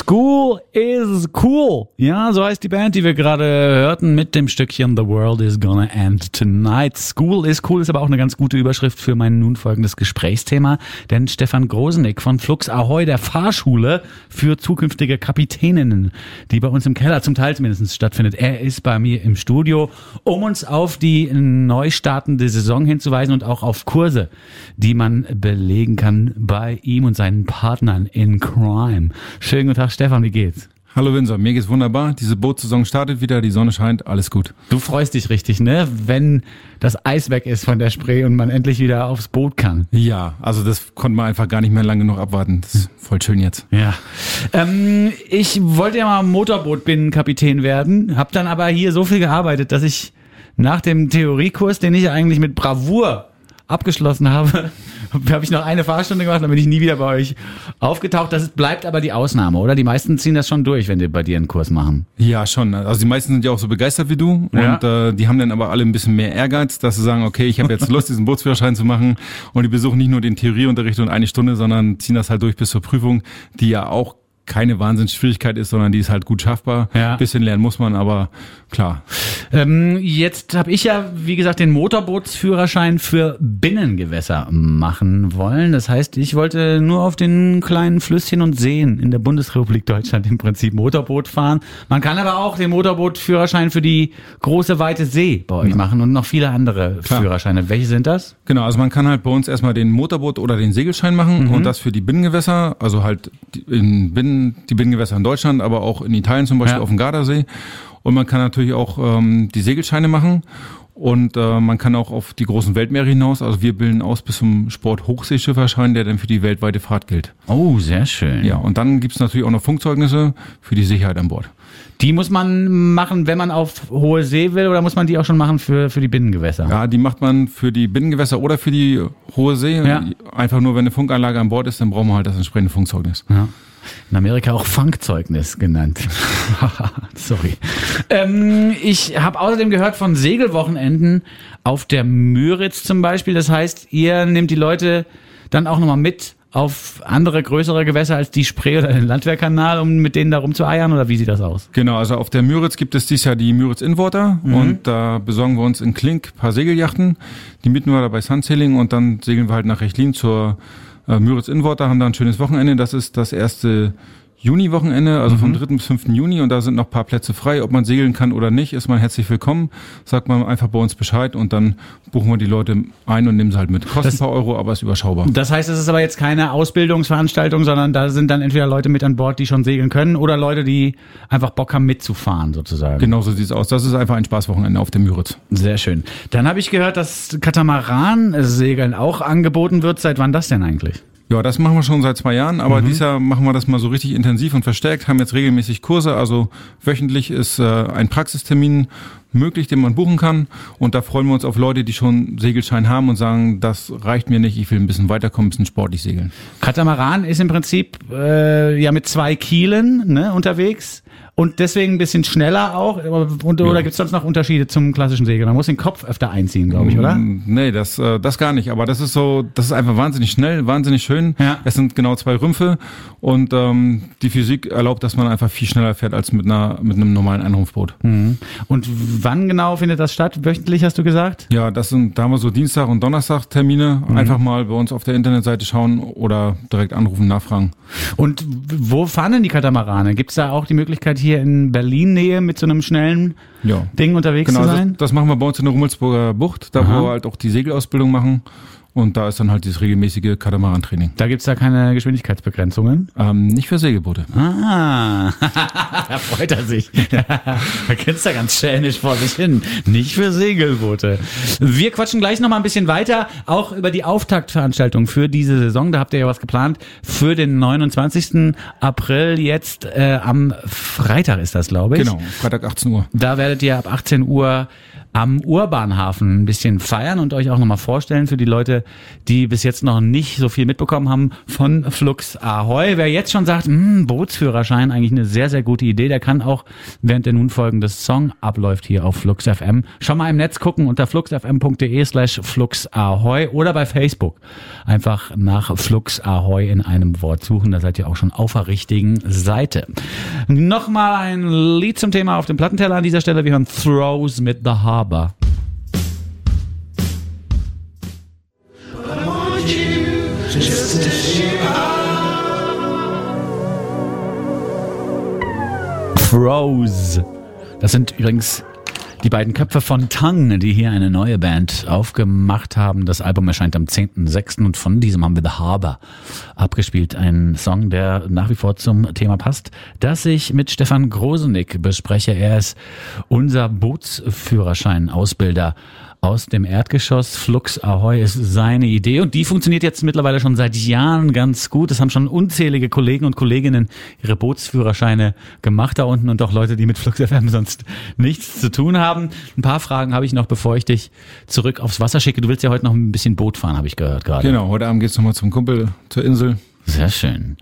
School is cool. Ja, so heißt die Band, die wir gerade hörten mit dem Stückchen The World is Gonna End Tonight. School is cool ist aber auch eine ganz gute Überschrift für mein nun folgendes Gesprächsthema, denn Stefan Grosenick von Flux Ahoi, der Fahrschule für zukünftige Kapitäninnen, die bei uns im Keller zum Teil zumindest stattfindet, er ist bei mir im Studio, um uns auf die neu startende Saison hinzuweisen und auch auf Kurse, die man belegen kann bei ihm und seinen Partnern in Crime. Schönen guten Tag, Stefan, wie geht's? Hallo Winzer, mir geht's wunderbar. Diese Bootsaison startet wieder, die Sonne scheint, alles gut. Du freust dich richtig, ne? Wenn das Eis weg ist von der Spree und man endlich wieder aufs Boot kann. Ja, also das konnte man einfach gar nicht mehr lange genug abwarten. Das ist voll schön jetzt. Ja. Ich wollte ja mal Motorbootbinnenkapitän werden, hab dann aber hier so viel gearbeitet, dass ich nach dem Theoriekurs, den ich eigentlich mit Bravour abgeschlossen habe ich noch eine Fahrstunde gemacht, dann bin ich nie wieder bei euch aufgetaucht. Das bleibt aber die Ausnahme, oder? Die meisten ziehen das schon durch, wenn die bei dir einen Kurs machen. Ja, schon. Also die meisten sind ja auch so begeistert wie du. Ja. Und die haben dann aber alle ein bisschen mehr Ehrgeiz, dass sie sagen, okay, ich habe jetzt Lust, diesen Bootsführerschein zu machen. Und die besuchen nicht nur den Theorieunterricht und eine Stunde, sondern ziehen das halt durch bis zur Prüfung, die ja auch keine Wahnsinnsschwierigkeit ist, sondern die ist halt gut schaffbar. Ja. Ein bisschen lernen muss man, aber klar. Jetzt habe ich ja, wie gesagt, den Motorbootsführerschein für Binnengewässer machen wollen. Das heißt, ich wollte nur auf den kleinen Flüsschen und Seen in der Bundesrepublik Deutschland im Prinzip Motorboot fahren. Man kann aber auch den Motorbootführerschein für die große, weite See bei euch machen und noch viele andere Führerscheine. Welche sind das? Genau, also man kann halt bei uns erstmal den Motorboot- oder den Segelschein machen und das für die Binnengewässer, also halt die Binnengewässer in Deutschland, aber auch in Italien zum Beispiel auf dem Gardasee. Und man kann natürlich auch die Segelscheine machen und man kann auch auf die großen Weltmeere hinaus. Also wir bilden aus bis zum Sport-Hochseeschifferschein, der dann für die weltweite Fahrt gilt. Oh, sehr schön. Ja, und dann gibt's natürlich auch noch Funkzeugnisse für die Sicherheit an Bord. Die muss man machen, wenn man auf hohe See will, oder muss man die auch schon machen für die Binnengewässer? Ja, die macht man für die Binnengewässer oder für die hohe See. Ja. Einfach nur, wenn eine Funkanlage an Bord ist, dann brauchen wir halt das entsprechende Funkzeugnis. Ja. In Amerika auch Funkzeugnis genannt. Sorry. Ich habe außerdem gehört von Segelwochenenden auf der Müritz zum Beispiel. Das heißt, ihr nehmt die Leute dann auch nochmal mit auf andere größere Gewässer als die Spree oder den Landwehrkanal, um mit denen da rumzueiern, oder wie sieht das aus? Genau, also auf der Müritz gibt es dieses Jahr die Müritz Inwater und da besorgen wir uns in Klink ein paar Segelyachten. Die mieten wir da bei Sunsailing und dann segeln wir halt nach Rechlin zur Müritz Inwater, haben da ein schönes Wochenende. Das ist das erste Juni-Wochenende, also vom 3. bis 5. Juni, und da sind noch ein paar Plätze frei. Ob man segeln kann oder nicht, ist man herzlich willkommen. Sagt man einfach bei uns Bescheid und dann buchen wir die Leute ein und nehmen sie halt mit. Kostet ein paar Euro, aber ist überschaubar. Das heißt, es ist aber jetzt keine Ausbildungsveranstaltung, sondern da sind dann entweder Leute mit an Bord, die schon segeln können, oder Leute, die einfach Bock haben mitzufahren sozusagen. Genau so sieht es aus. Das ist einfach ein Spaßwochenende auf der Müritz. Sehr schön. Dann habe ich gehört, dass Katamaran-Segeln auch angeboten wird. Seit wann das denn eigentlich? Ja, das machen wir schon seit 2 Jahren, aber dieses Jahr machen wir das mal so richtig intensiv und verstärkt, haben jetzt regelmäßig Kurse, also wöchentlich ist ein Praxistermin möglich, den man buchen kann, und da freuen wir uns auf Leute, die schon Segelschein haben und sagen, das reicht mir nicht, ich will ein bisschen weiterkommen, ein bisschen sportlich segeln. Katamaran ist im Prinzip ja mit 2 Kielen unterwegs. Und deswegen ein bisschen schneller auch? Oder gibt es sonst noch Unterschiede zum klassischen Segeln? Man muss den Kopf öfter einziehen, glaube ich, oder? Nee, das gar nicht. Aber das ist einfach wahnsinnig schnell, wahnsinnig schön. Ja. Es sind genau 2 Rümpfe und die Physik erlaubt, dass man einfach viel schneller fährt als mit einem normalen Einrumpfboot. Mhm. Und wann genau findet das statt? Wöchentlich, hast du gesagt? Ja, da haben wir so Dienstag und Donnerstag Termine. Einfach mal bei uns auf der Internetseite schauen oder direkt anrufen, nachfragen. Und wo fahren denn die Katamarane? Gibt es da auch die Möglichkeit, hier in Berlin-Nähe mit so einem schnellen Ding unterwegs zu sein? Das machen wir bei uns in der Rummelsburger Bucht, da wo wir halt auch die Segelausbildung machen. Und da ist dann halt dieses regelmäßige Katamaran-Training. Da gibt's da keine Geschwindigkeitsbegrenzungen? Nicht für Segelboote. Da freut er sich. Da grinst er ganz schelmisch vor sich hin. Nicht für Segelboote. Wir quatschen gleich noch mal ein bisschen weiter, auch über die Auftaktveranstaltung für diese Saison. Da habt ihr ja was geplant für den 29. April jetzt. Am Freitag ist das, glaube ich. Genau, Freitag 18 Uhr. Da werdet ihr ab 18 Uhr am Urbanhafen ein bisschen feiern und euch auch nochmal vorstellen für die Leute, die bis jetzt noch nicht so viel mitbekommen haben von Flux Ahoi. Wer jetzt schon sagt, Bootsführerschein, eigentlich eine sehr, sehr gute Idee, der kann auch während der nun folgende Song abläuft hier auf Flux FM schon mal im Netz gucken unter fluxfm.de/fluxahoi oder bei Facebook einfach nach Flux Ahoi in einem Wort suchen, da seid ihr auch schon auf der richtigen Seite. Nochmal ein Lied zum Thema auf dem Plattenteller an dieser Stelle, wir hören Throws mit The Harbor. Throws. Das sind übrigens die beiden Köpfe von Tongue, die hier eine neue Band aufgemacht haben. Das Album erscheint am 10.06. und von diesem haben wir The Harbor abgespielt. Ein Song, der nach wie vor zum Thema passt, das ich mit Stefan Grosenick bespreche. Er ist unser Bootsführerschein-Ausbilder aus dem Erdgeschoss. Flux Ahoi ist seine Idee und die funktioniert jetzt mittlerweile schon seit Jahren ganz gut. Es haben schon unzählige Kollegen und Kolleginnen ihre Bootsführerscheine gemacht da unten und auch Leute, die mit Flux FM sonst nichts zu tun haben. Ein paar Fragen habe ich noch, bevor ich dich zurück aufs Wasser schicke. Du willst ja heute noch ein bisschen Boot fahren, habe ich gehört gerade. Genau, heute Abend geht's nochmal zum Kumpel zur Insel. Sehr schön.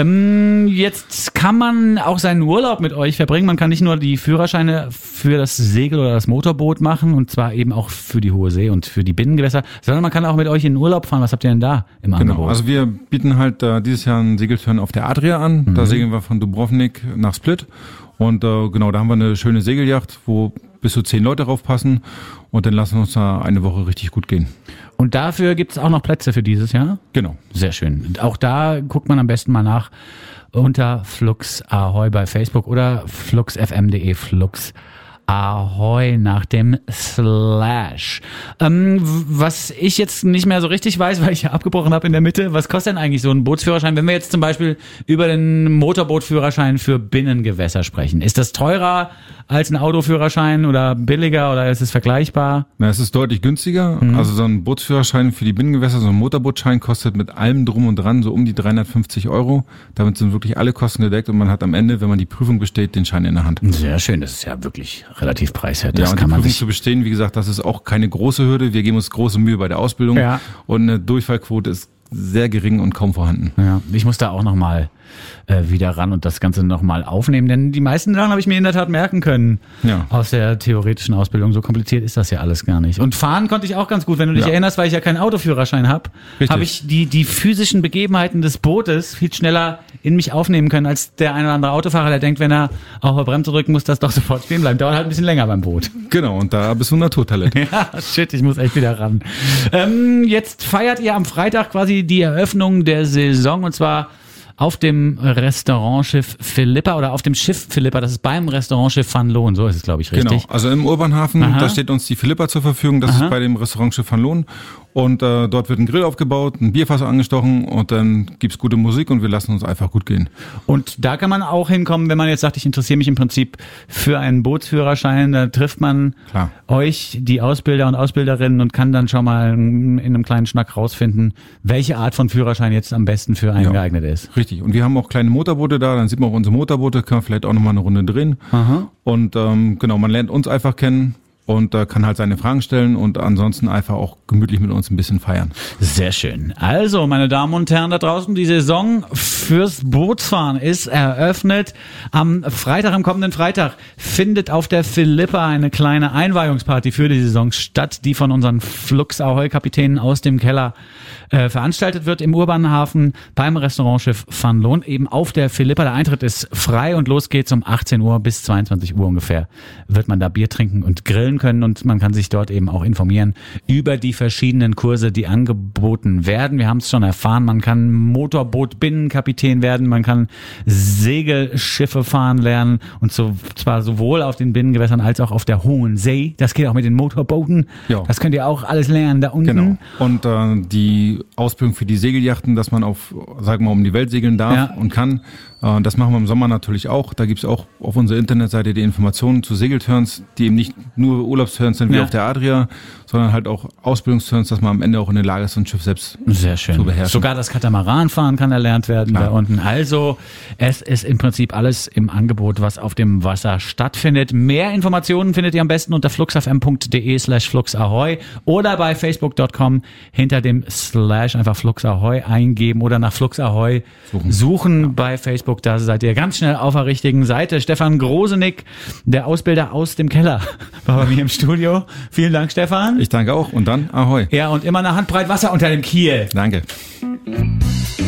Jetzt kann man auch seinen Urlaub mit euch verbringen. Man kann nicht nur die Führerscheine für das Segel- oder das Motorboot machen und zwar eben auch für die hohe See und für die Binnengewässer, sondern man kann auch mit euch in den Urlaub fahren. Was habt ihr denn da im Angebot? Genau, also wir bieten halt dieses Jahr einen Segeltörn auf der Adria an. Da segeln wir von Dubrovnik nach Split und genau, da haben wir eine schöne Segelyacht, wo bis zu 10 Leute drauf passen und dann lassen wir uns da eine Woche richtig gut gehen. Und dafür gibt es auch noch Plätze für dieses Jahr? Genau. Sehr schön. Und auch da guckt man am besten mal nach unter Flux Ahoi bei Facebook oder fluxfm.de Flux Ahoi nach dem Slash. Was ich jetzt nicht mehr so richtig weiß, weil ich ja abgebrochen habe in der Mitte, was kostet denn eigentlich so ein Bootsführerschein, wenn wir jetzt zum Beispiel über den Motorbootführerschein für Binnengewässer sprechen? Ist das teurer als ein Autoführerschein oder billiger oder ist es vergleichbar? Na, es ist deutlich günstiger. Also so ein Bootsführerschein für die Binnengewässer, so ein Motorbootschein kostet mit allem drum und dran so um die 350 €. Damit sind wirklich alle Kosten gedeckt und man hat am Ende, wenn man die Prüfung besteht, den Schein in der Hand. Sehr schön, das ist ja wirklich relativ preiswert. Ja, Das und kann die man Prüfung sich zu bestehen, wie gesagt, das ist auch keine große Hürde. Wir geben uns große Mühe bei der Ausbildung und eine Durchfallquote ist sehr gering und kaum vorhanden. Ja, ich muss da auch nochmal wieder ran und das Ganze nochmal aufnehmen, denn die meisten Sachen habe ich mir in der Tat merken können aus der theoretischen Ausbildung. So kompliziert ist das ja alles gar nicht. Und fahren konnte ich auch ganz gut, wenn du dich erinnerst, weil ich ja keinen Autoführerschein habe, habe ich die physischen Begebenheiten des Bootes viel schneller in mich aufnehmen können, als der ein oder andere Autofahrer, der denkt, wenn er auf die Bremse drücken muss, das doch sofort stehen bleibt. Dauert halt ein bisschen länger beim Boot. Genau, und da bist du ein Naturtalent. Ja, shit, ich muss echt wieder ran. Jetzt feiert ihr am Freitag quasi die Eröffnung der Saison und zwar auf dem Restaurantschiff Philippa oder auf dem Schiff Philippa, das ist beim Restaurantschiff Van Loon, so ist es, glaube ich, richtig? Genau, also im Urbanhafen, da steht uns die Philippa zur Verfügung, das ist bei dem Restaurantschiff Van Loon und dort wird ein Grill aufgebaut, ein Bierfass angestochen und dann gibt's gute Musik und wir lassen uns einfach gut gehen. Und da kann man auch hinkommen, wenn man jetzt sagt, ich interessiere mich im Prinzip für einen Bootsführerschein, da trifft man euch, die Ausbilder und Ausbilderinnen und kann dann schon mal in einem kleinen Schnack rausfinden, welche Art von Führerschein jetzt am besten für einen geeignet ist. Richtig. Und wir haben auch kleine Motorboote da, dann sieht man auch unsere Motorboote, können wir vielleicht auch nochmal eine Runde drehen. Und genau, man lernt uns einfach kennen und kann halt seine Fragen stellen und ansonsten einfach auch gemütlich mit uns ein bisschen feiern. Sehr schön. Also, meine Damen und Herren da draußen, die Saison fürs Bootsfahren ist eröffnet. Am Freitag, am kommenden Freitag, findet auf der Philippa eine kleine Einweihungsparty für die Saison statt, die von unseren Flux Ahoi-Kapitänen aus dem Keller veranstaltet wird im Urbanhafen beim Restaurantschiff Van Loon, eben auf der Philippa. Der Eintritt ist frei und los geht's um 18 Uhr bis 22 Uhr ungefähr. Wird man da Bier trinken und grillen können und man kann sich dort eben auch informieren über die verschiedenen Kurse, die angeboten werden. Wir haben es schon erfahren, man kann Motorboot-Binnenkapitän werden, man kann Segelschiffe fahren lernen und zwar sowohl auf den Binnengewässern als auch auf der hohen See. Das geht auch mit den Motorbooten. Ja. Das könnt ihr auch alles lernen da unten. Genau. Und die Ausbildung für die Segelyachten, dass man sagen wir mal, um die Welt segeln darf und kann. Das machen wir im Sommer natürlich auch. Da gibt's auch auf unserer Internetseite die Informationen zu Segelturns, die eben nicht nur Urlaubsturns sind wie auf der Adria, sondern halt auch Ausbildungsturns, dass man am Ende auch in der Lage ist, so ein Schiff selbst sehr schön. zu beherrschen. Sogar das Katamaranfahren kann erlernt werden da unten. Also es ist im Prinzip alles im Angebot, was auf dem Wasser stattfindet. Mehr Informationen findet ihr am besten unter fluxfm.de/fluxahoy oder bei facebook.com hinter dem Slash einfach fluxahoy eingeben oder nach fluxahoy suchen bei Facebook. Da seid ihr ganz schnell auf der richtigen Seite. Stefan Grosenick, der Ausbilder aus dem Keller, war bei mir im Studio. Vielen Dank, Stefan. Ich danke auch und dann Ahoi. Ja, und immer eine Handbreit Wasser unter dem Kiel. Danke.